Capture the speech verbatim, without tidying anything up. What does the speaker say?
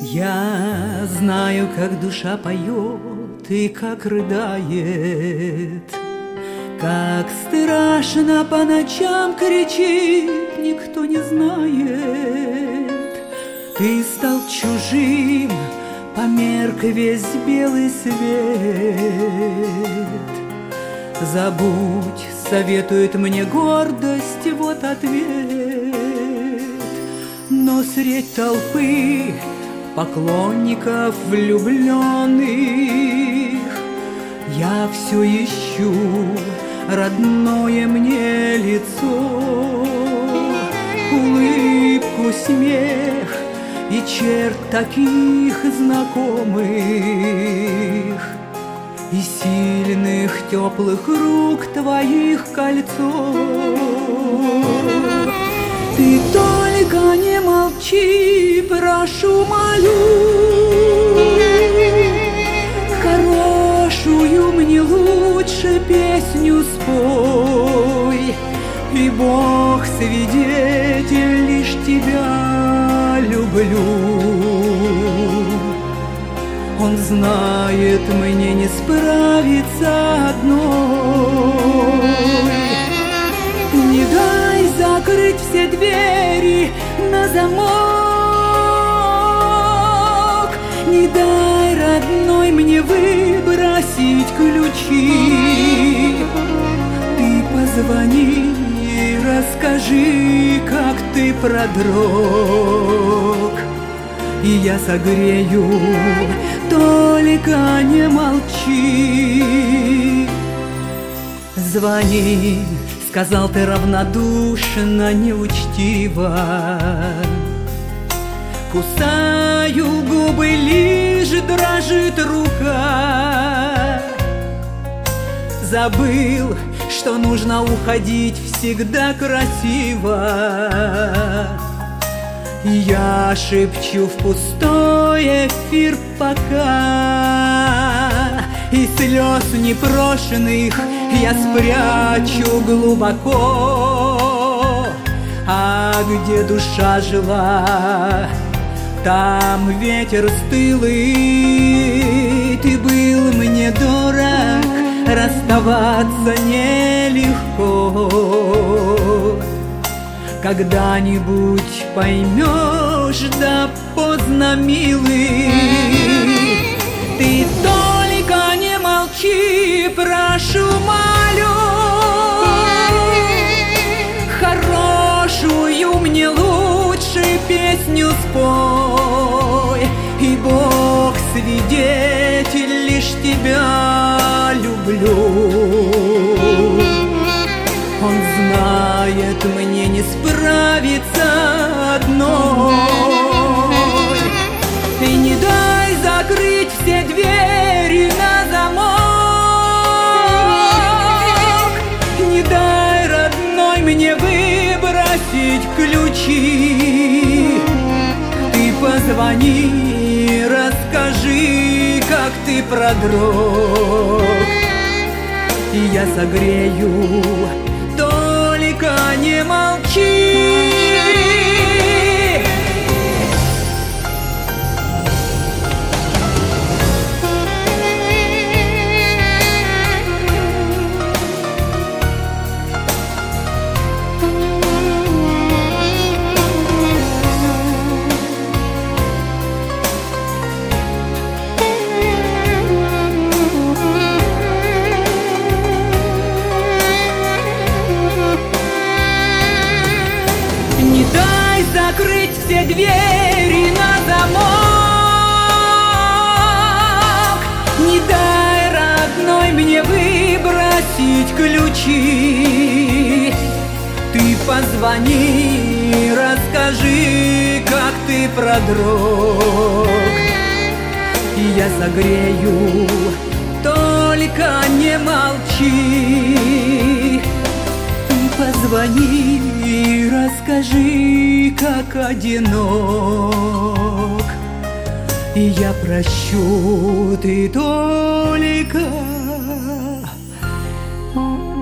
Я знаю, как душа поет и как рыдает, как страшно по ночам кричит, никто не знает. Ты стал чужим, померк весь белый свет. Забудь, советует мне гордость, вот ответ. Но средь толпы поклонников влюбленных я все ищу родное мне лицо, улыбку, смех и черт таких знакомых, и сильных теплых рук твоих кольцо. Ты только не молчи, прошу, молю, хорошую мне лучше песню спой, и Бог свидетель, лишь тебя люблю. Он знает, мне не справиться одной. Не дай закрыть все двери на замок, не дай, родной, мне выбросить ключи. Ты позвони и расскажи, как ты продрог, и я согрею, только не молчи. Звони, сказал ты равнодушно, неучтиво. Кусаю губы, лишь дрожит рука. Забыл, что нужно уходить всегда красиво. Я шепчу в пустой эфир пока, и слез непрошенных я спрячу глубоко. А где душа жила, там ветер стылый. Ты был мне дорог, расставаться нелегко. Когда-нибудь поймешь, да поздно, милый. Ты только не молчи, прошу, молю, хорошую мне лучше песню спой, и Бог свидетель, лишь тебя люблю. Он знает, мне не справиться одной. И не дай закрыть все двери на замок, не дай, родной, мне выбросить ключи. Ты позвони, расскажи, как ты продрог, и я согрею, только не молчи. Закрыть все двери на замок, не дай, родной, мне выбросить ключи. Ты позвони, расскажи, как ты продрог, и я согрею, только не молчи. Позвони и расскажи, как одинок, и я прощу, ты только